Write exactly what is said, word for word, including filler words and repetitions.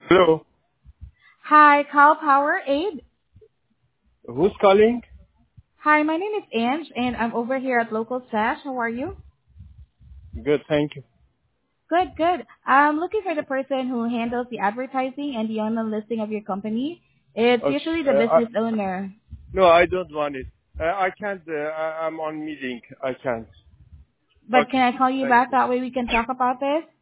Hello. Hi, Cal Power Aid. Who's calling? Hi, my name is Ange, and I'm over here at Local Sash. How are you? Good, thank you. Good, good. I'm looking for the person who handles the advertising and the online listing of your company. It's Okay. usually the Uh, I, business owner. no, I don't want it. Uh, I can't. Uh, I, I'm on meeting. I can't. But Okay. can I call you Thank back? you. That way we can talk about this.